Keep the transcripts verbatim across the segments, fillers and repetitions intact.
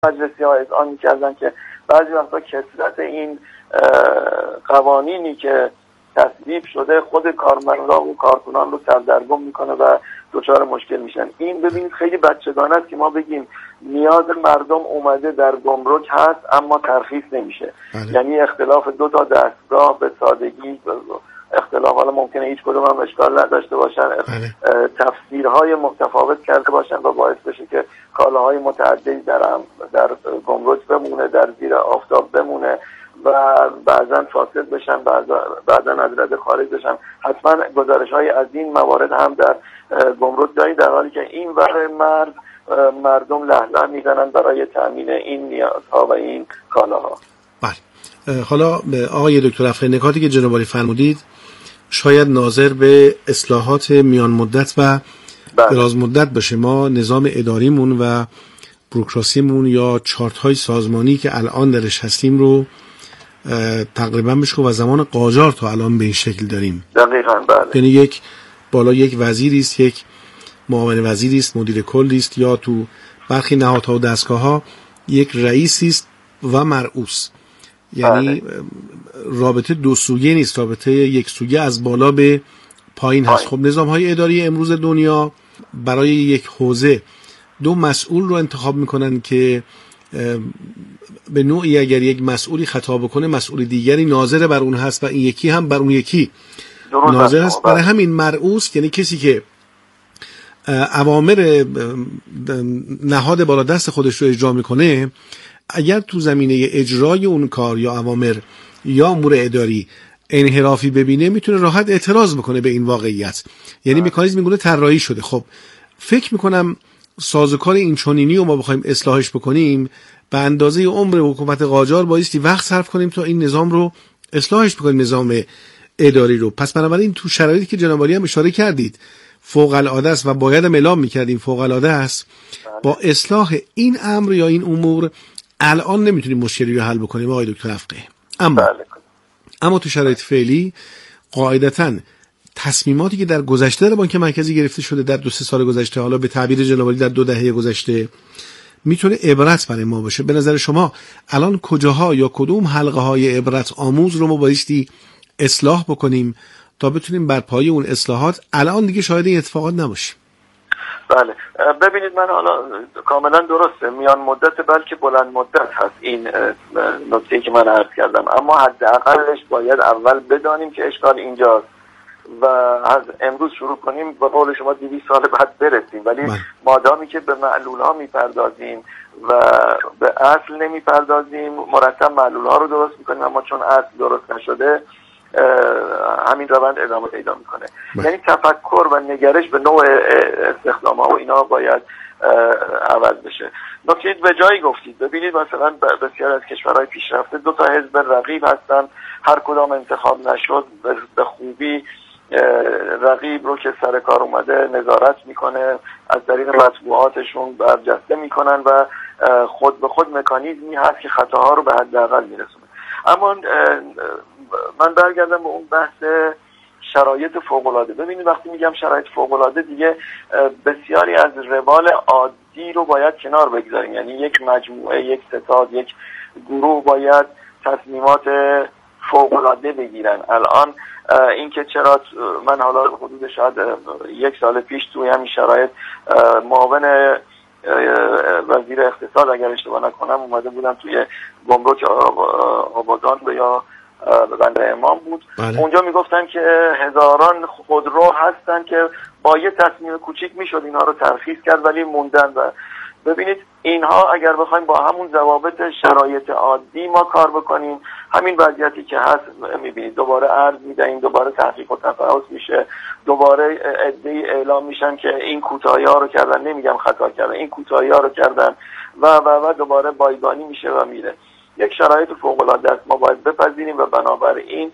مجلسی ها اذعان می‌کردن که بعضی وقتا کثرت این قوانینی که تصویب شده خود کارمندان و کارکنان رو سردرگم میکنه و دچار مشکل میشن. این ببینید خیلی بچگانه است که ما بگیم نیاز مردم اومده در گمرک هست اما ترخیص نمیشه. بله. یعنی اختلاف دو تا دستگاه به سادگی اختلاف، حالا ممکنه هیچ کدوم هم اشکال نداشته باشن، بله. تفسیرهای متفاوت کرده باشن و باعث بشه که کالاهای متعددی در در گمرک بمونه، در زیر آفتاب بمونه و بعضا فاسد بشن، بعضا از رده خارج بشن. حتما گزارش‌های از این موارد هم در گمرک دارید، در حالی که این ور مرز مردم لهله میزنن برای تامین این نیازها و این کالاها. بله. حالا آقای دکتر افخری، نکاتی که جناب عالی فرمودید شاید ناظر به اصلاحات میان مدت و دراز مدت باشه. ما نظام اداریمون و بوروکراسیمون یا چارت‌های سازمانی که الان درش هستیم رو تقریبا بشه و زمان قاجار تا الان به این شکل داریم. دقیقاً بله. یعنی یک بالا یک وزیری است، یک معاون وزیری است، مدیر کلی است، یا تو برخی نهادها و دستگاه‌ها یک رئیسی است و مرئوس. یعنی بله. رابطه دو سویه نیست، رابطه یک سویه از بالا به پایین هست. خب نظام‌های اداری امروز دنیا برای یک حوزه دو مسئول رو انتخاب میکنن که به نوعی اگر یک مسئولی خطا بکنه مسئول دیگری ناظر بر اون هست و این یکی هم بر اون یکی ناظر هست. برای همین مرئوس یعنی کسی که اوامر نهاد بالا دست خودش رو اجرا میکنه، اگر تو زمینه اجرای اون کار یا اوامر یا امور اداری انحرافی ببینه میتونه راحت اعتراض بکنه به این واقعیت. یعنی مکانیزم میگونه طراحی شده. خب فکر میکنم سازوکار این چنینی رو ما بخوایم اصلاحش بکنیم به اندازه عمر حکومت قاجار بایستی وقت صرف کنیم تا این نظام رو اصلاحش بکنیم، نظام اداری رو. پس بنابراین تو شرایطی که جناب عالی هم اشاره کردید فوق العاده است و باید هم اعلام میکردیم فوق العاده است، با اصلاح این امر یا این امور الان نمیتونیم مشکلی رو حل بکنیم آقای دکتر افقی. اما اما تو شرایط فعلی قاعدتاً تصمیماتی که در گذشته در بانک مرکزی گرفته شده در دو سه سال گذشته، حالا به تعبیر جناب عالی در دو دهه گذشته، میتونه عبرت برای ما باشه. به نظر شما الان کجاها یا کدوم حلقه های عبرت آموز رو ما بایستی اصلاح بکنیم تا بتونیم بر پایه اون اصلاحات الان دیگه شاهد این اتفاقات نباشیم؟ بله ببینید، من حالا کاملا درسته میان مدت بلکه بلند مدت هست این نکته‌ای که من عرض کردم، اما حداقلش باید اول بدانیم که اشکال اینجاست و از امروز شروع کنیم به قول شما دویست سال بعد برسیم. ولی مادامی که به معلول‌ها میپردازیم و به اصل نمیپردازیم، مرتب معلول‌ها رو درست میکنیم اما چون اصل درست نشده همین روند ادامه پیدا میکنه. یعنی تفکر و نگرش به نوع استخدام‌ها و اینا باید عوض بشه. نکته به جایی گفتید. ببینید مثلا بسیار از کشورهای پیشرفته دو تا حزب رقیب هستن، هر کدام انتخاب نشد به خوبی رقیب رو که سر کار اومده نظارت میکنه، از طریق مطبوعاتشون برجسته میکنن و خود به خود مکانیزمی هست که خطاها رو به حداقل میرسونه. اما من برگردم به اون بحث شرایط فوق‌العاده. ببینید وقتی میگم شرایط فوق‌العاده دیگه بسیاری از روال عادی رو باید کنار بگذاریم. یعنی یک مجموعه، یک ستاد، یک گروه باید تصمیمات فوق‌العاده بگیرن. الان اینکه چرا من حالا حدود شاید یک سال پیش توی همین شرایط معاون وزیر اقتصاد اگر اشتباه نکنم اومده بودم توی گمرک آبادان یا بندر امام بود. بله. اونجا میگفتن که هزاران خودرو هستن که با یه تصمیم کوچیک میشد اینها رو ترخیص کرد ولی موندن. و ببینید اینها اگر بخوایم با همون ضوابط شرایط عادی ما کار بکنیم، همین وضعیتی که هست میبینید دوباره عرض میدهیم، دوباره تحقیق و تفحص میشه، دوباره عده‌ای اعلام میشن که این کوتاهی ها رو کردن، نمیگم خطا کردن، این کوتاهی ها رو کردن و و و دوباره بایگانی میشه و میره. یک شرایط فوق‌العاده است، ما باید بپذیریم و بنابراین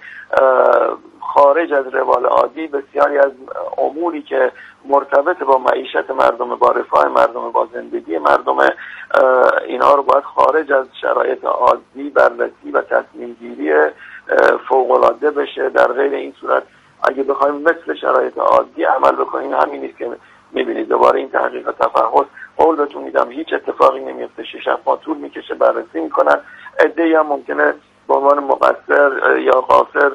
خارج از روال عادی بسیاری از اموری که مرتبط با معیشت مردم، با رفاه مردم، با زندگی مردم، اینها رو باید خارج از شرایط عادی بررسی و تصمیم گیری فوق‌العاده بشه. در غیر این صورت اگه بخوایم مثل شرایط عادی عمل بکنیم همین نیست که میبینید دوباره این تحقیق تفحص قول بهتون میدم هیچ اتفاقی نمیفته، شش هفت ماه طول میکشه، بررسی میکنن، عده‌ای هم ممکنه به عنوان مقصر یا قاصر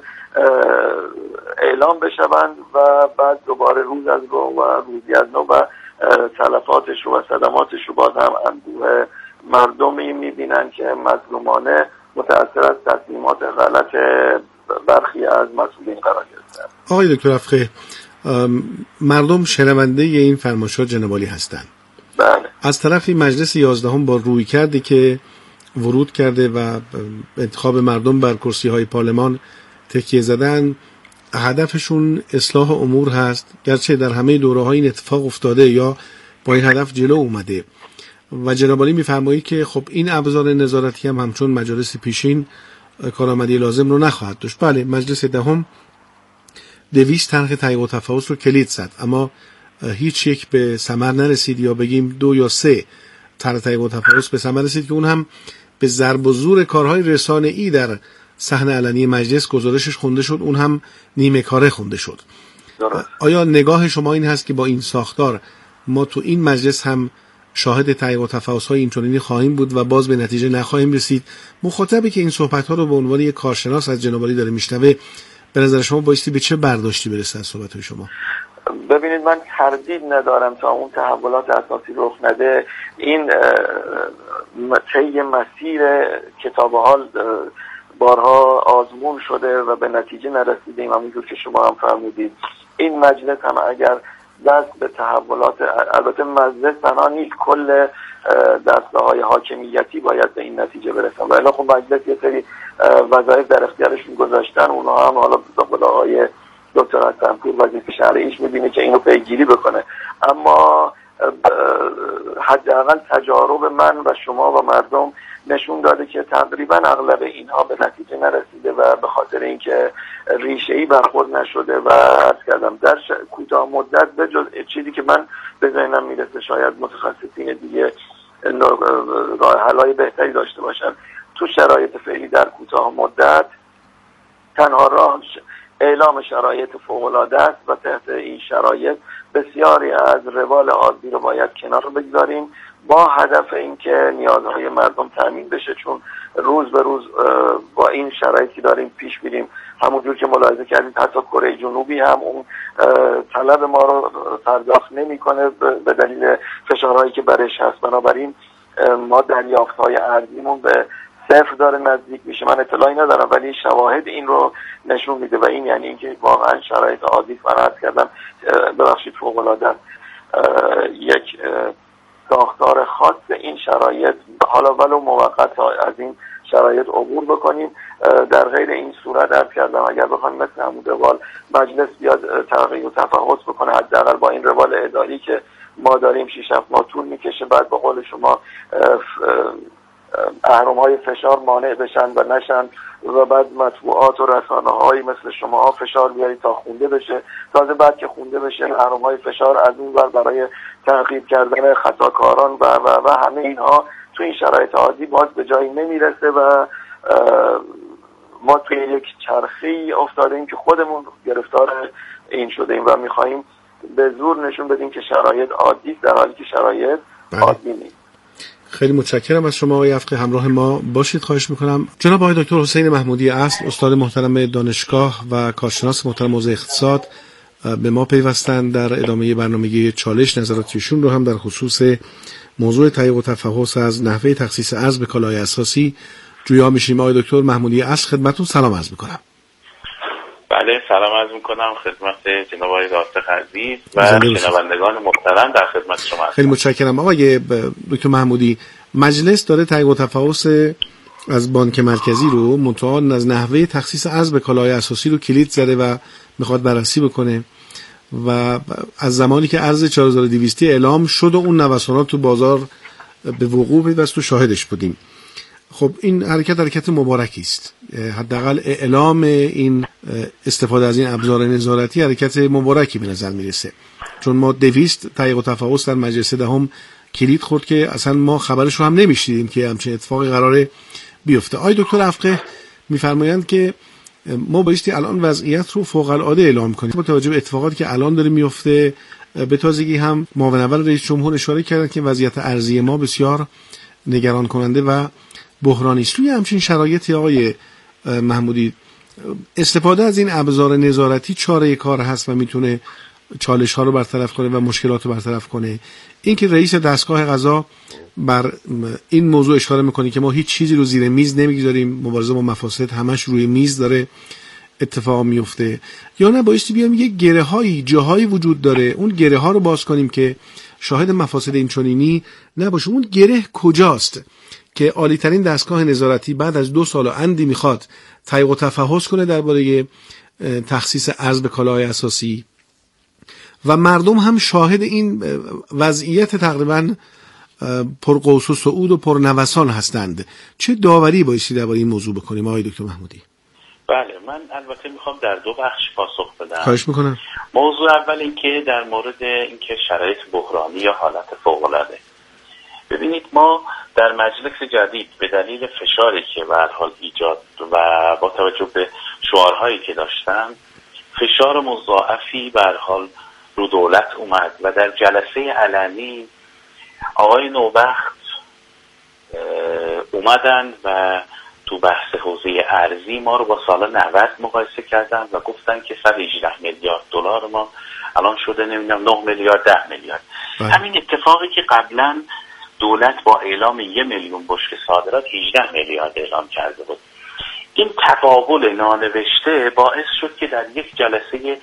اعلام بشوند و بعد دوباره روز از رو و روزی از نو و تلفاتش رو و صدماتش رو باز هم انبوه مردمی میبینن که مظلومانه متأثر از تصمیمات غلط برخی از مسئولین قرار گرفتن. آقای دکتر افقه، مردم شنونده این فرمایشات جناب عالی هستند. بله. از طرفی مجلس یازدهم با روی کرده که ورود کرده و انتخاب مردم بر کرسی های پارلمان تکیه زدن، هدفشون اصلاح امور هست، گرچه در همه دوره ها این اتفاق افتاده یا با این هدف جلو اومده و جناب عالی میفرمایید که خب این ابزار نظارتی هم همچون مجالس پیشین کارآمدی لازم رو نخواهد داشت. بله، مجلس دهم دویست طرح تحقیق و تفحص رو کلید زد، اما هیچ یک به ثمر نرسید، یا بگیم دو یا سه طرح تحقیق و تفحص به ثمر رسید که اون هم به ضرب و زور کارهای رسانه‌ای در صحنه علنی مجلس گزارشش خونده شد، اون هم نیمه کاره خونده شد. درست. آیا نگاه شما این هست که با این ساختار ما تو این مجلس هم شاهد تحقیق و تفحص‌های اینچنینی خواهیم بود و باز به نتیجه نخواهیم رسید؟ مخاطبی که این صحبت‌ها رو به عنوان یک کارشناس از جناب عالی داره میشنوه، به نظر شما بایستی به چه برداشتی برسه از صحبت‌های شما؟ ببینید، من تردید ندارم تا اون تحولات اساسی رخ نده این طی مسیر کتاب حال بارها آزمون شده و به نتیجه نرسیدیم. همونجور که شما هم فرمودید این مجلس هم اگر دست به تحولات، البته مجلس تنها نیست، کل دستگاه‌های حاکمیتی باید به این نتیجه برسن و الا خب مجلس یه سری وظایف در اختیارشون گذاشتن، اونها هم حالا به قول آقای دکتر حسن‌پور وزیر شرعیش می‌بینه که اینو پیگیری بکنه. اما حداقل تجارب من و شما و مردم نشون داده که تقریبا اغلب اینها به نتیجه نرسیده و به خاطر اینکه ریشه‌ای برخورد نشده و عرض کردم در ش... کوتاه مدت به جز چیزی که من به ذهنم میرسه شاید متخصصین دیگه راه حل‌های بهتری داشته باشن، تو شرایط فعلی در کوتاه مدت تنها راه اعلام شرایط فوق‌العاده است و تحت این شرایط بسیاری از روال عادی رو باید کنار بگذاریم با هدف اینکه نیازهای مردم تامین بشه، چون روز به روز با این شرایطی داریم پیش میریم. همونجور که ملاحظه کردید حتی کره جنوبی هم اون طلب ما رو پرداخت نمی‌کنه به دلیل فشارهایی که برش هست، بنابراین ما دریافت‌های ارزیمون به صفر داره نزدیک میشه. من اطلاعی ندارم ولی شواهد این رو نشون میده و این یعنی اینکه واقعا شرایط عادی فرض کردم ببخشید فوق‌العاده یک ساختار خاص این شرایط، حالا ولو موقت از این شرایط عبور بکنیم. در غیر این صورت عرض کردم اگر بخوایم مثل همون روال مجلس بیاد تحقیق و تفحص بکنه، حداقل با این روال اداری که ما داریم شش هفت ماه طول میکشه، بعد به قول شما اهرم‌های فشار مانع بشن و نشن و بعد مطبوعات و رسانه‌های مثل شما فشار بیارید تا خونده بشه، تازه بعد که خونده بشه اهرم‌های فشار از اون ور برای تعقیب کردن خطاکاران و و و همه اینها تو این شرایط عادی باز به جایی نمیرسه و ما توی یک چرخه‌ای افتادیم که خودمون گرفتار این شدیم و می‌خوایم به زور نشون بدیم که شرایط عادی در حالی که شرایط عادی نیست. خیلی متشکرم از شما آقای افقه، همراه ما باشید خواهش میکنم. جناب آقای دکتر حسین محمودی اصل، استاد محترم دانشگاه و کارشناس محترم حوزه اقتصاد، به ما پیوستند. در ادامه برنامه چالش نظراتشون رو هم در خصوص موضوع تحقیق و تفحص از نحوه تخصیص ارز به کالای اساسی جویا میشیم. آقای دکتر محمودی اصل خدمتتون سلام عرض میکنم. بله، سلام عرض میکنم خدمت جناب آقای راسخ عزیز و شنوندگان محترم در خدمت شما هستم. خیلی متشکرم. آقای دکتر محمودی، مجلس داره تحقیق و تفحص از بانک مرکزی رو منتها از نحوه تخصیص ارز به کالای اساسی رو کلید زده و میخواد بررسی بکنه و از زمانی که ارز چهار هزار و دویست اعلام شد و اون نوسانات تو بازار به وقوع پیوست و شاهدش بودیم. خب این حرکت حرکت مبارکی است، حداقل اعلام این استفاده از این ابزار نظارتی حرکت مبارکی به نظر میرسه، چون ما دویست تحقیق و تفحص در مجلس دهم کلید خورد که اصلا ما خبرش رو هم نمیشنیدیم که همچین اتفاقی قراره بیفته. آقای دکتر افقه میفرمایند که ما بایستی الان وضعیت رو فوق العاده اعلام کنیم با توجه به اتفاقاتی که الان داره میفته، به تازگی هم معاون اول رئیس جمهور اشاره کردن که وضعیت ارزی ما بسیار نگران کننده و بحرانی است. توی همچین شرایطی آقای محمودی استفاده از این ابزار نظارتی چاره کار هست و میتونه چالش ها رو برطرف کنه و مشکلات رو برطرف کنه؟ این که رئیس دستگاه قضا بر این موضوع اشاره میکنه که ما هیچ چیزی رو زیر میز نمیگذاریم، مبارزه با مفاسد همش روی میز داره اتفاق میفته، یا نه بایستی بیام یه گره هایی جاهایی وجود داره اون گره ها رو باز کنیم که شاهد مفاسد این چنینی نباشه؟ اون گره کجاست که عالی ترین دستگاه نظارتی بعد از دو سال و اندی میخواد تحقیق و تفحص کنه درباره تخصیص ارز به کالاهای اساسی و مردم هم شاهد این وضعیت تقریبا پر قوس و صعود و پر نوسان هستند؟ چه داوری بایستی درباره این موضوع بکنیم آقای دکتر محمودی؟ بله، من البته میخوام در دو بخش پاسخ بدم. خواهش میکنم. موضوع اول این که در مورد اینکه شرایط بحرانی یا حالت فوق‌العاده، ببینید ما در مجلس جدید به دلیل فشاری که به هر حال ایجاد و با توجه به شعارهایی که داشتن فشار مضاعفی به هر حال رو دولت اومد و در جلسه علنی آقای نوبخت اومدن و تو بحث حوزه ارزی ما رو با سال نود مقایسه کردن و گفتن که صد و هجده میلیارد دلار ما الان شده نمیدونم نه میلیارد ده میلیارد. همین اتفاقی که قبلا دولت با اعلام یک میلیون بشکه صادرات هجده میلیارد اعلام کرده بود، این تقابل نانوشته باعث شد که در یک جلسه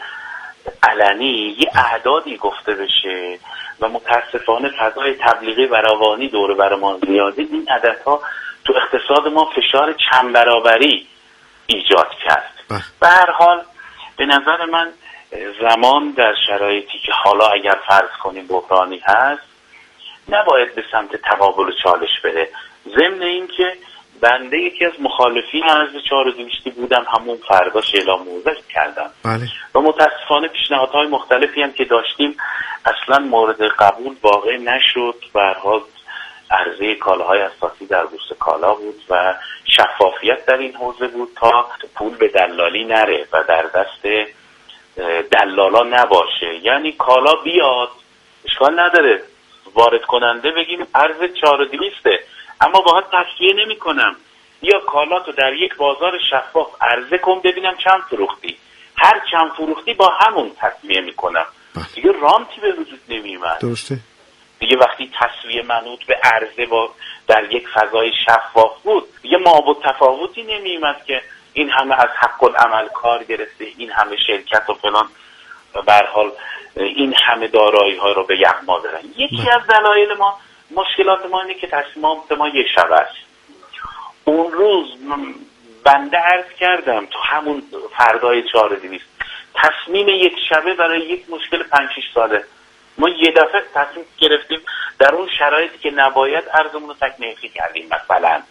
علنی یه اعدادی گفته بشه و متاسفانه فضای تبلیغی و روانی دور بر ما زیاده. این عددها تو اقتصاد ما فشار چند برابری ایجاد کرد. به هر حال به نظر من زمان در شرایطی که حالا اگر فرض کنیم بحرانی هست نباید به سمت تقابل و چالش بره. ضمن این که بنده یکی از مخالفین ارز چهار و دویستی بودم، همون فرداش اعلام موضع کردم. بله. و متاسفانه پیشنهادهای مختلفی هم که داشتیم اصلا مورد قبول واقع نشد. به هر حال عرضه کالاهای اساسی در بورس کالا بود و شفافیت در این حوزه بود تا پول به دلالی نره و در دست دلالا نباشه. یعنی کالا بیاد اشکال نداره، وارد کننده بگیم ارز چهار و دویسته اما باهات تصفیه نمی کنم، یا کالا تو در یک بازار شفاف عرضه کن ببینم چند فروختی، هر چند فروختی با همون تصفیه می کنم. دیگه رانتی به وجود نمی اومد. درسته. دیگه وقتی تصفیه منوط به عرضه با در یک فضای شفاف بود دیگه مابعد تفاوتی نمی اومد که این همه از حق العمل کار گرفته، این همه شرکت و فلان به هر حال این همه دارایی ها رو به یغما دارن. یکی از دلایل ما مشکلات ما اینه که تصمیمات ما یک شبه است. اون روز بنده عرض کردم تو همون فردای چهار و دویست تصمیم یک شبه برای یک مشکل پنج شش ساله ما یه دفعه تصمیم گرفتیم در اون شرایطی که نباید ارزمون رو تکنیکی کردیم مثلا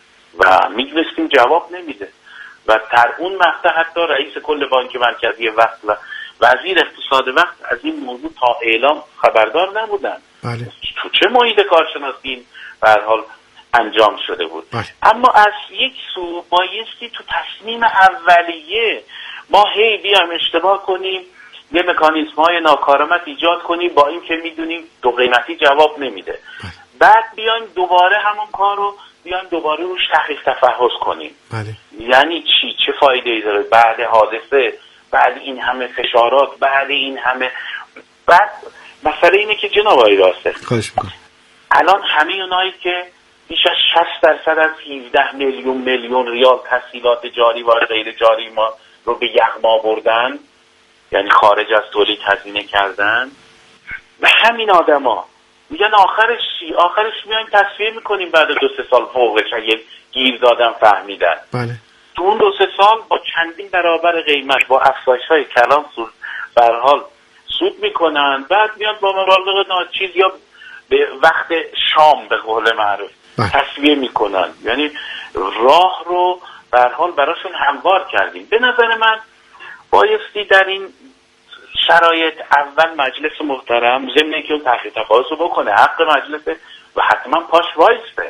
و میدونستیم جواب نمیده و در اون مقطع حتی رئیس کل بانک مرکزی وقت و وزیر اقتصاد وقت از این موضوع تا اعلام خبردار نبودن. بله. تو چه محیط کارشناسی به هر حال انجام شده بود. بله. اما از یک سو بایستی تو تصمیم اولیه ما هی بیام اشتباه کنیم، یه مکانیزم های ناکارآمد ایجاد کنیم با این که میدونیم دو قیمتی جواب نمیده. بله. بعد بیایم دوباره همون کار رو بیایم دوباره روش تحقیق تفحص کنیم. بله. یعنی چی؟ چه فایده ای داره بعد حادثه، بعد این همه فشارات، بعد این همه بعد مسئله اینه که جناب آقای راسته خواهش میکنم الان همه اونایی که بیش از شصت درصد از هفده میلیون میلیون ریال تسهیلات جاری و غیر جاری ما رو به یغما بردن، یعنی خارج از تولید هزینه کردن و همین آدما میگن آخرش چی؟ آخرش میایم تصفیه میکنیم بعد دو سه سال فوقش اگه گیر دادن فهمیدن. بله. تو اون دو سه سال با چندین برابر قیمت با افزایش‌های کلان سود به هر حال سود میکنن، بعد میاد با مبالغ ناچیز یا به وقت شام به قول معروف تصفیه میکنن. یعنی راه رو به هر حال براشون هموار کردیم. به نظر من بایستی در این شرایط اول مجلس محترم ضمن اینکه اون تحقیق تفاحص رو بکنه، حق مجلسه و حتما پاش وایسته،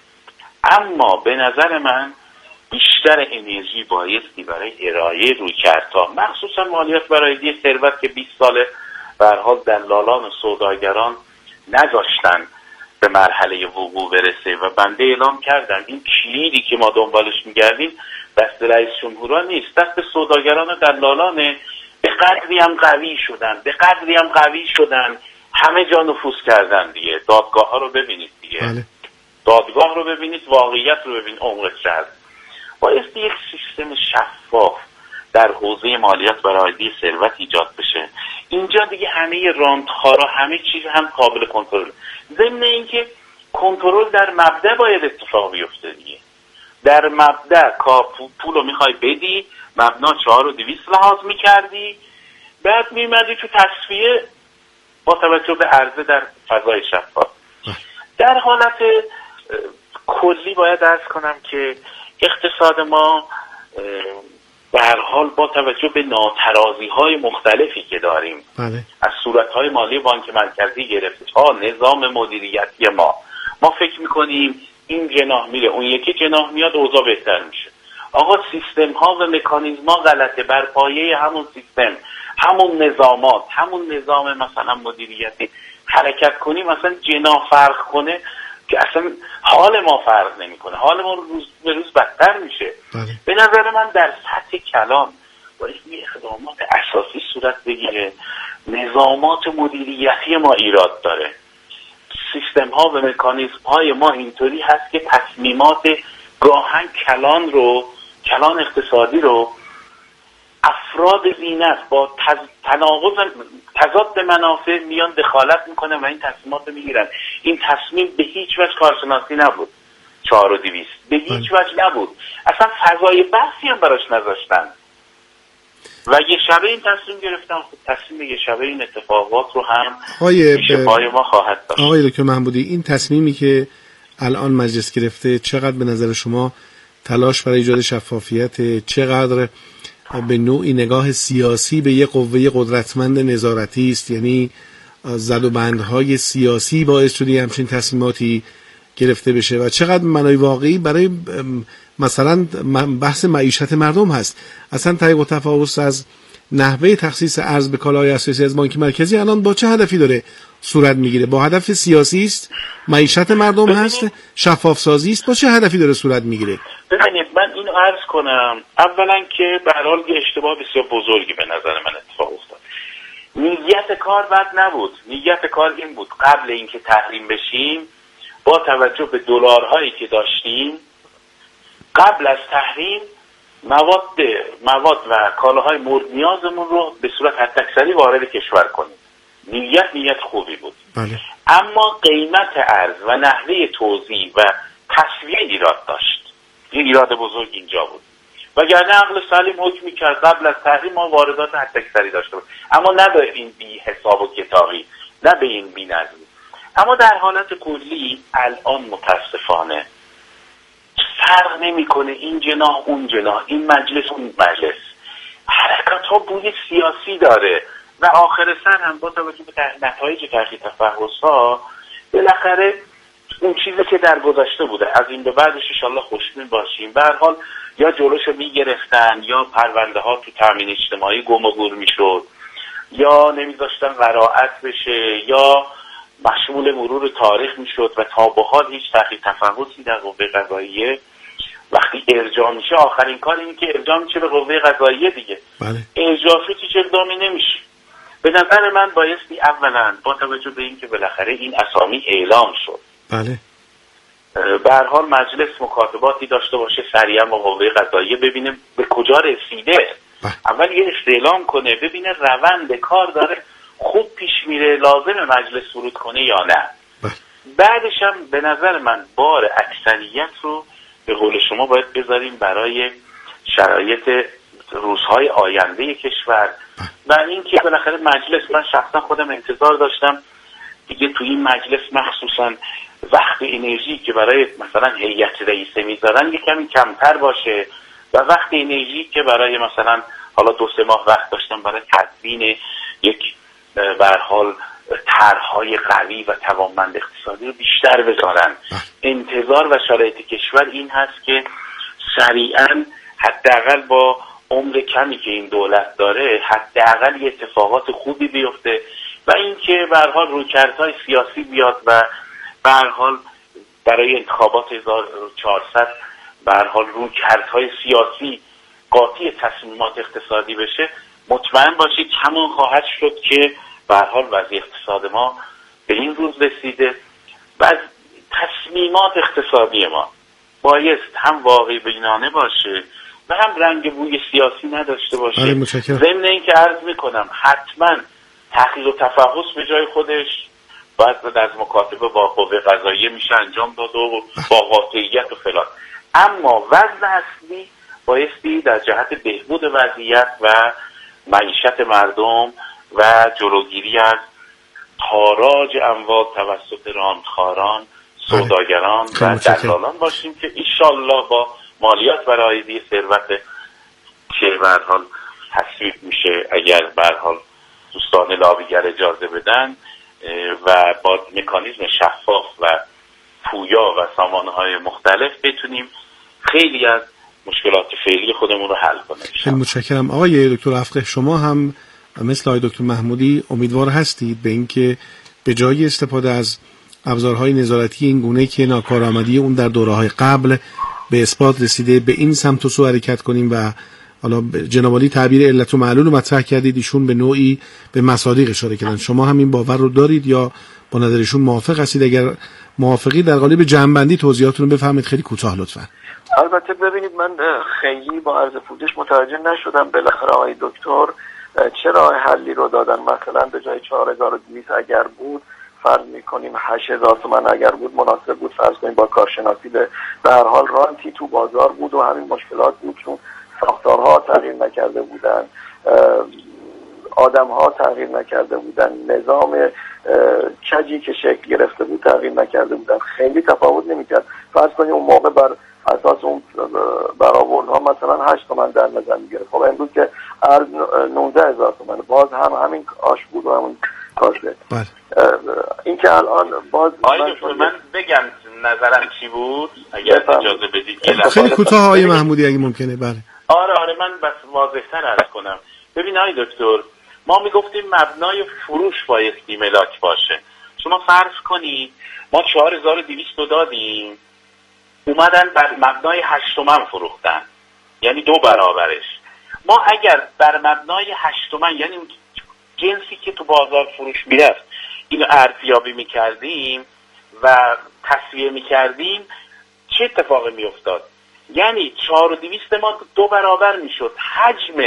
اما به نظر من بیشتر انرژی بایستی برای ارائه رویکردها مخصوصا مالیات برای دی ثروت که بیست ساله به هر حال دلالان و سوداگران نذاشتن به مرحله وقوع برسه و بنده اعلام کردم این کلیدی که ما دنبالش میگردیم دست رئیس جمهورا نیست، دست سوداگران و دلالانه. به قدری هم قوی شدن به قدری هم قوی شدن همه جا نفوذ کردن دیگه. دادگاه ها رو ببینید دیگه. بله. دادگاه رو ببینید، واقعیت رو ببینید، عمق شد. بایستی یک سیستم شفاف در حوزه مالیات و رایدی ثروت ایجاد بشه. اینجا دیگه همه راندخارا همه چیز هم قابل کنترل. ضمن اینکه کنترل در مبدأ باید اتفاق بیفته دیگه. در مبدأ کا پول رو میخوای بدی، مبنا چهار و دویست لحاظ میکردی، بعد میمدی تو تصفیه با توجه به عرضه در فضای شفاف. در حالت کلی باید عرض کنم که اقتصاد ما به هر حال با توجه به ناترازی‌های مختلفی که داریم، بله. از صورت‌های مالی بانک مرکزی گرفته تا نظام مدیریتی ما ما فکر می‌کنیم این جناح میره اون یکی جناح میاد اوضاع بهتر میشه. آقا سیستم ها و مکانیزم ها غلطه. بر پایه همون سیستم، همون نظامات، همون نظام مثلا مدیریتی حرکت کنیم، مثلا جناح فرق کنه که اصلا حال ما فرق نمیکنه، حال ما روز به روز بدتر میشه. بله. به نظر من در سطح کلان باید یه اقدامات اساسی صورت بگیره. نظامات مدیریتی ما ایراد داره، سیستم ها و مکانیزم های ما اینطوری هست که تصمیمات گاهن کلان رو کلان اقتصادی رو افراد زینت با تناقض تضاد منافع میان دخالت میکنن و این تصمیمات رو میگیرن. این تصمیم به هیچ وجه کارشناسی نبود، چهار و دویست به هیچ وجه نبود، اصلا فضای بحثی هم براش نذاشتن و یه شبه این تصمیم گرفتن. خب تصمیم یه شبه این اتفاقات رو هم پیش پای ما خواهد داشت. آقای دکتر محمودی، این تصمیمی که الان مجلس گرفته چقدر به نظر شما تلاش برای ایجاد شفافیت، چقدر به نوعی نگاه سیاسی به یک قوه قدرتمند نظارتی است؟ یعنی زد و بندهای سیاسی باعث شده همچین تصمیماتی گرفته بشه و چقدر معنای واقعی برای مثلا بحث معیشت مردم هست؟ اصلا تحقیق و تفحص از نحوه تخصیص ارز به کالاهای اساسی از بانک مرکزی الان با چه هدفی داره صورت میگیره؟ با هدف سیاسی است؟ معیشت مردم هست؟ شفاف سازی است؟ با چه هدفی داره صورت میگیره؟ ببینید من اینو عرض کنم، اولا که به هر حال یه اشتباه بسیار بزرگی به نظر من اتفاق افتاد. نیت کار بد نبود. نیت کار این بود قبل اینکه تحریم بشیم با توجه به دلارهایی که داشتیم قبل از تحریم مواد مواد و کالاهای مورد نیازمون رو به صورت حداکثری وارد کشور کنیم. نیت نیت خوبی بود. بله. اما قیمت ارز و نحوه توزیع و تسویه ایراد داشت. این ایراد بزرگ اینجا بود. وگرنه عقل سلیم حکم می‌کرد قبل از تحریم ما واردات حداکثری داشته بود، اما نه به این بی حساب و کتابی، نه به این بی نظمی. اما در حالت کلی الان متاسفانه فرق نمی‌کنه این جناح اون جناح، این مجلس اون مجلس، حرکت ها بوی سیاسی داره و آخر سر هم با توجه به نتایج تحقیق تفحص ها بالاخره اون چیزی که در گذشته بوده از این به بعدش ان شاءالله خوشبین باشیم. به هر حال یا جلوشو میگرفتن یا پرونده ها تو تامین اجتماعی گم و گور میشد یا نمیذاشتن قرائت بشه یا مشمول مرور تاریخ میشد و تا به حال هیچ تحقیق تفحصی در قوه قضاییه وقتی ارجاع میشه آخرین کار اینه که ارجاع میشه به قوه قضاییه دیگه. بله. ارجاع شد هیچ اقدامی نمیشه. به نظر من بایستی اولا با توجه به اینکه بالاخره این اسامی اعلام شد، بله، به هر حال مجلس مکاتباتی داشته باشه سریعا با قوه قضاییه ببینه به کجا رسیده. بله. اول یه استعلام کنه ببینه روند کار داره خوب پیش میره لازم مجلس ورود کنه یا نه. بله. بعدش هم به نظر من بار اکثریت رو به قول شما باید بذاریم برای شرایط روزهای آینده کشور و این که بالاخره مجلس، من شخصا خودم انتظار داشتم دیگه تو این مجلس مخصوصا وقت انرژی که برای مثلا هیئت رئیسه میذارن یه کمی کمتر باشه و وقت انرژی که برای مثلا حالا دو سه ماه وقت داشتم برای تدوین یک به هر حال طرح‌های قوی و توانمند اقتصادی رو بیشتر بذارن. انتظار و شرایط کشور این هست که سریعا حداقل با عمر کمی که این دولت داره حداقل یه اتفاقات خوبی بیفته و اینکه به هر حال رویکردهای سیاسی بیاد و به هر حال برای انتخابات هزار و چهارصد به هر حال رویکردهای سیاسی قاطی تصمیمات اقتصادی بشه، مطمئن باشید همون خواهد شد که به هر حال وضع اقتصاد ما به این روز رسیده و تصمیمات اقتصادی ما بایست هم واقعی بینانه باشه و هم رنگ بوی سیاسی نداشته باشه. ضمن این که عرض میکنم حتما تحقیق و تفحص به جای خودش باید از مکاتبه با قوه قضاییه میشه انجام داد و با قاطعیت و فلان، اما وزن اصلی بایستی در جهت بهبود وضعیت و معیشت مردم و جلوگیری از تاراج اموال توسط رانتخاران، سوداگران و دلالان باشیم که ایشالله با مالیات و رایدی ثروت که به هر حال تصویب میشه اگر به هر حال دوستان لابیگر اجازه بدن و با مکانیزم شفاف و پویا و سامانه‌های مختلف بتونیم خیلی از مشکلات فعلی خودمون رو حل کنیم. خیلی متشکرم. آقای دکتر افقه، شما هم مثل آقای دکتر محمودی امیدوار هستید به اینکه به جای استفاده از ابزارهای نظارتی این گونه که ناکارآمدی اون در دوره‌های قبل به اثبات رسیده به این سمت و سو حرکت کنیم و حالا جناب عالی تعبیر علت و معلول رو مطرح کردید، ایشون به نوعی به مصادیق اشاره کردن. شما هم این باور رو دارید یا با نظرشون موافق هستید؟ اگر موافقی در قالب جمع‌بندی توضیحاتتون رو بفرمایید خیلی کوتاه لطفاً. البته ببینید من خیلی با عرض پوزش متوجه نشدم بالاخره آقای دکتر چه راه حلی رو دادن. مثلا به جای چهار هزار و دویست اگر بود فرض میکنیم هشت هزار تومان اگر بود مناسب بود، فرض کنیم با کارشناسی به به هر حال رانتی تو بازار بود و همین مشکلات بود چون ساختارها تغییر نکرده بودن، آدمها تغییر نکرده بودن، نظام کجی که شکل گرفته بود تغییر نکرده بودن، خیلی تفاوت نمیکرد. فرض کنیم اون موقع بر اساس اون برآوردها مثلا هشت تومن در نظر میگرفت، خب امروز که ارز نوزده هزار تومن باز هم همین آش بود و همون کاسه. این که الان باز آقای دکتر من بگم نظرم چی بود اگر اجازه بدید. خیلی کوتاه آقای محمودی اگه ممکنه. بله آره آره من بس واضح‌تر عرض کنم. ببین آقای دکتر ما میگفتیم مبنای فروش بایستی ملاک باشه. شما فرض کنید ما چهار هزار و دویست رو دادیم، اومدن بر مبنای هشت تومن فروختن، یعنی دو برابرش. ما اگر بر مبنای هشت تومن یعنی جنسی که تو بازار فروش میرفت اینو ارزیابی میکردیم و تصفیه میکردیم، چه اتفاقی میافتاد؟ یعنی چهار و دویست ما دو برابر میشد، حجم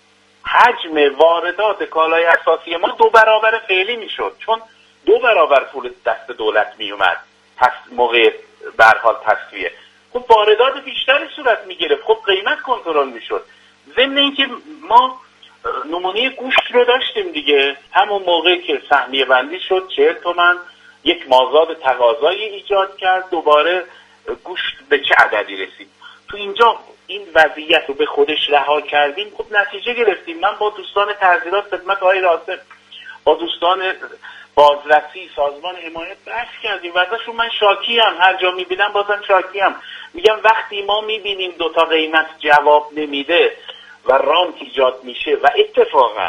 حجم واردات کالای اساسی ما دو برابر فعلی میشد، چون دو برابر پول دست دولت میومد پس موقع به هر حال تصفیه. خب واردات بیشتری صورت میگرفت، خب قیمت کنترل میشد. ضمن اینکه ما نمونه گوشت رو داشتیم دیگه، همون موقع که سهمیه بندی شد چهل تومن یک مازاد تقاضایی ایجاد کرد، دوباره گوشت به چه عددی رسید. تو اینجا این وضعیت رو به خودش رها کردیم، خب نتیجه گرفتیم. من با دوستان تحصیلات خدمت آقای راسم، با دوستان بازرسی سازمان حمایت بحث کردیم و ازشون من شاکیم، هر جا میبینم بازم شاکیم. میگم وقتی ما میبینیم دوتا قیمت جواب نمیده و رانت ایجاد میشه و اتفاقا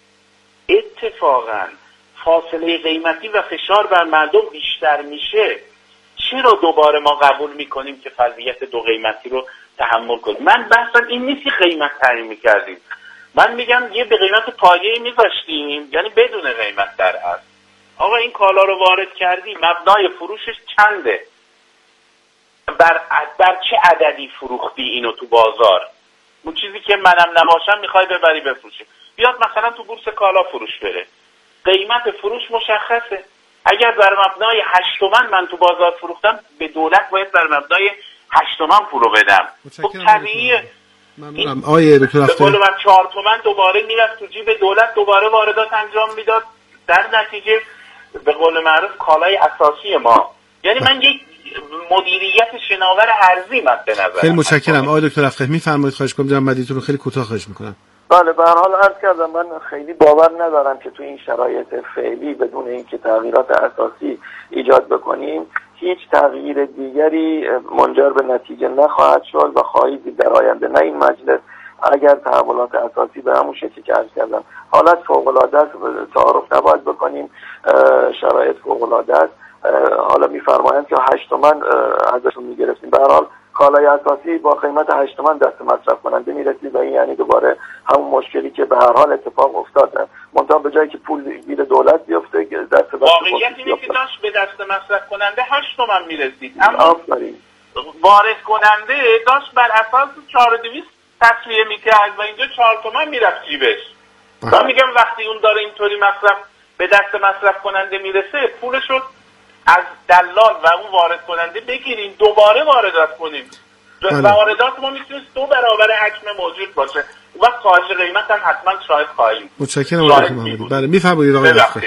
اتفاقا فاصله قیمتی و فشار بر مردم بیشتر میشه، چرا دوباره ما قبول میکنیم که وضعیت دو قیمتی رو تحمل کنیم؟ من بحثم این نیست که قیمت تعیین میکردیم، من میگم یه به قیمت پایه‌ای میذاشتیم، یعنی بدون قیمت در اصل. آقا این کالا رو وارد کردی، مبنای فروشش چنده؟ بر, بر چه عددی فروختی اینو تو بازار؟ اون چیزی که منم نباشم میخوای ببری بفروشی، بیاد مثلا تو بورس کالا فروش بره، قیمت فروش مشخصه. اگر بر مبنای هشت تومن من تو بازار فروختم، به دولت باید بر مبنای هشت تومن پولو بدم. خب طبیعیه. ممنونم. آقای دکتر افته به قول من چهار تومن دوباره میرفت تو جیب دولت، دوباره واردات انجام میداد، در نتیجه به قول معروف کالای اساسی ما. یعنی من یک مدیریت شناور ارزی مد نظر. خیلی متشکرم آقای دکتر افقه. میفرمایید، خواهش کنم جناب مدیتون رو خیلی کوتاه خواهش میکنم. بله به هر حال عرض کردم من خیلی باور ندارم که تو این شرایط فعلی بدون اینکه تغییرات اساسی ایجاد بکنیم هیچ تغییر دیگری منجر به نتیجه نخواهد شد و خواهید در آینده نه این مجلس اگر تحولات اساسی به همون شکلی که عرض کردم حالت فوق‌العاده است، تعارف نباید بکنیم، شرایط فوق‌العاده است. حالا میفرمایند که هشت تومن ازشون میگرفتیم، به هر حال کالای اساسی با قیمت هشت تومن دست مصرف کننده میرسید و این یعنی دوباره همون مشکلی که به هر حال اتفاق افتاد، منتها به جایی که پول گیر دولت بیفته دست واقعیت اینه که داشت به دست مصرف کننده هشت تومن میرسید، اما آفرین. وارد کننده داشت بر اساس چهار و دویست تصویه میکرد و اینجا چهار تومن میرفت جیبش. من میگم وقتی اون داره اینطوری مصرف به دست مصرف کننده میرسه، پولش رو از دلال و اون وارد کننده بگیریم دوباره واردات کنیم. واردات ما میتونست دو برابر حجم موجود باشه، اون وقت کاهش قیمت هم حتما شاید خواهیم. متشکرم آقای محمدی. بله میفرمایید آقای دکتر.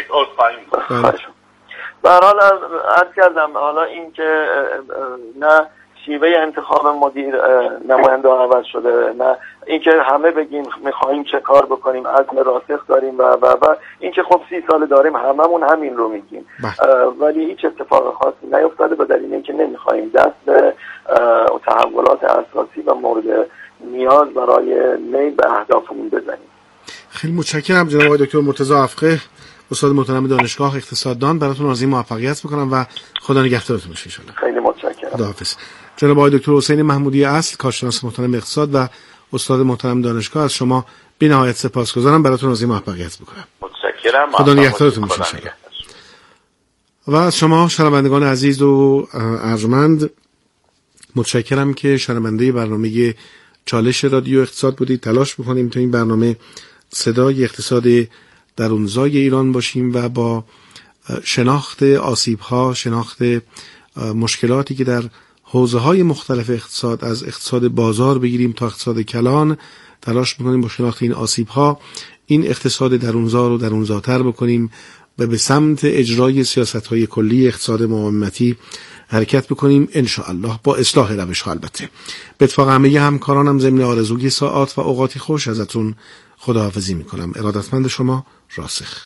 به هر حال عرض کردم حالا این که نه شیوه انتخاب مدیر نماینده عوض شده، نه اینکه همه بگیم میخوایم چه کار بکنیم، عزم راسخ داریم و و و اینکه خب سی سال داریم هممون همین رو میگیم، ولی هیچ اتفاق خاصی نیفتاده به دلیل اینکه نمیخوایم دست به تحولات اساسی و مورد نیاز برای نیل به اهدافمون بزنیم. خیلی متشکرم جناب آقای دکتر مرتضی افقه، استاد محترم دانشگاه اقتصاددان. براتون آرزوی موفقیت میکنم و خدا نگهدارتون باشه ان شاء الله. خیلی متشکرم. خداحافظ. جناب آقای دکتر حسین محمودی اصل، کارشناس محترم اقتصاد و استاد محترم دانشگاه، از شما بی‌نهایت سپاسگزارم. براتون آرزوی موفقیت میکنم. متشکرم. خدا نگهدارتون باشه ان شاء الله. و از شما شنوندگان عزیز و ارجمند متشکرم که شنونده برنامه چالش رادیو اقتصاد بودید. تلاش می‌کنیم تا این برنامه صدای اقتصاد درونزای ایران باشیم و با شناخت آسیب‌ها، شناخت مشکلاتی که در حوزه‌های مختلف اقتصاد، از اقتصاد بازار بگیریم تا اقتصاد کلان، تلاش می‌کنیم با شناخت این آسیب‌ها این اقتصاد درونزا رو درونزاتر بکنیم و به سمت اجرای سیاست‌های کلی اقتصاد مقاومتی حرکت بکنیم ان شاء الله، با اصلاح روش‌ها. البته به اتفاق همه همکارانم ضمن آرزوی ساعات و اوقاتی خوش ازتون خداحافظی میکنم. ارادتمند شما، راسخ.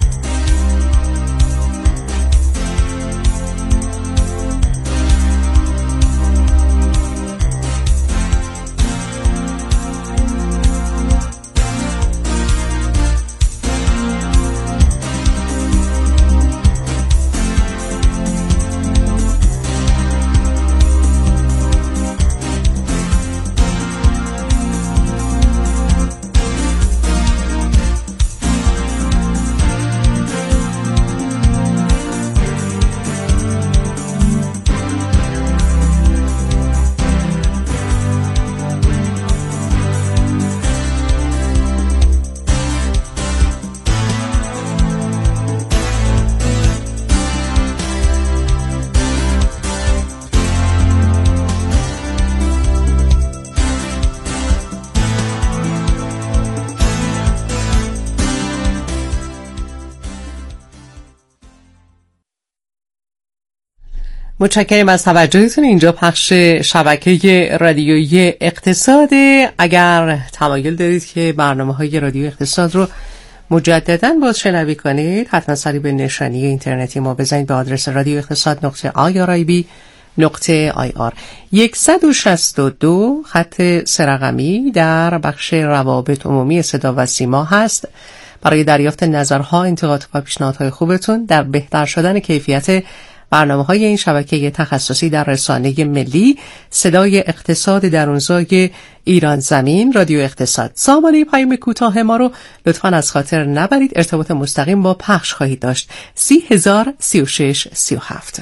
متشکرم از توجهتون. اینجا پخش شبکه رادیویی اقتصاد. اگر تمایل دارید که برنامه‌های رادیو اقتصاد رو مجدداً باز شنوی کنید، حتما سری به نشانی اینترنتی ما بزنید به آدرس رادیو اقتصاد نقطه آی آر آی بی نقطه آی آر. صد و شصت و دو خط سه رقمی در بخش روابط عمومی صدا و سیما هست برای دریافت نظرها، انتقادات و پیشنهادهای خوبتون در بهتر شدن کیفیت برنامه‌های این شبکه تخصصی در رسانه ملی صدای اقتصاد درونزای ایران زمین رادیو اقتصاد. سامانه پیام کوتاه ما رو لطفاً از خاطر نبرید. ارتباط مستقیم با پخش خواهید داشت. سی هزار سی و شش سی و هفت.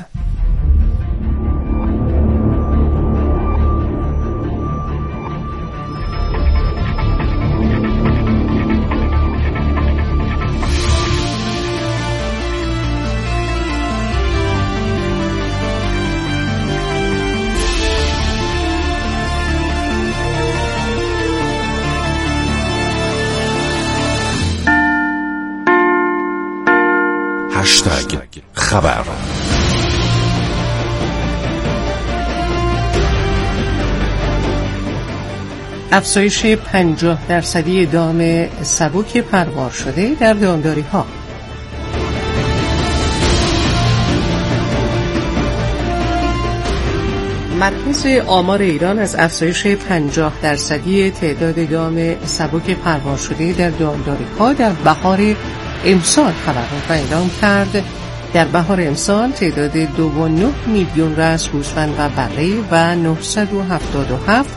هشتگ خبر. افزایش پنجاه درصدی دام سبک پروار شده در دامداری ها. مرکز آمار ایران از افزایش پنجاه درصدی تعداد دام سبک پروان شده در دامداری‌ها در بهار امسال خبر داد و اعلام کرد در بهار امسال تعداد دو و نه میلیون رأس گوسفند و بره و نهصد و هفتاد و هفت